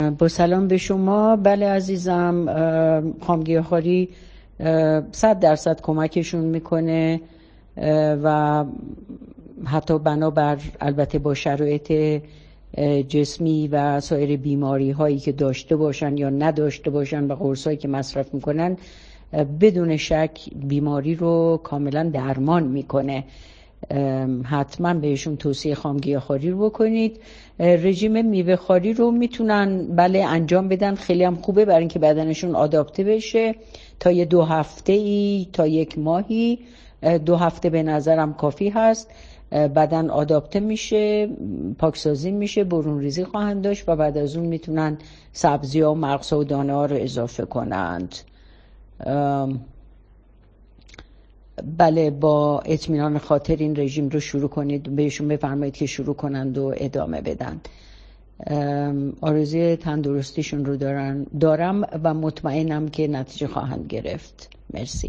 با سلام به شما. بله عزیزم، خامگیاخواری 100% کمکشون میکنه و حتی بنابر البته با شرایط جسمی و سایر بیماری هایی که داشته باشن یا نداشته باشن و قرص هایی که مصرف میکنن، بدون شک بیماری رو کاملا درمان میکنه. حتما بهشون توصیه خامگیاخواری رو بکنید. رژیم میوه خواری رو میتونن بله انجام بدن، خیلی هم خوبه برای اینکه بدنشون آداپته بشه. تا یه 2 هفته‌ای تا 1 ماهی، 2 هفته به نظرم کافی هست. بدن آداپته میشه، پاکسازی میشه، برون ریزی خواهند داشت و بعد از اون میتونن سبزی ها و مغز و دانه ها رو اضافه کنند. بله با اطمینان خاطر این رژیم رو شروع کنید، بهشون بفرمایید که شروع کنند و ادامه بدن. آرزوی تندرستیشون رو دارم و مطمئنم که نتیجه خواهند گرفت. مرسی.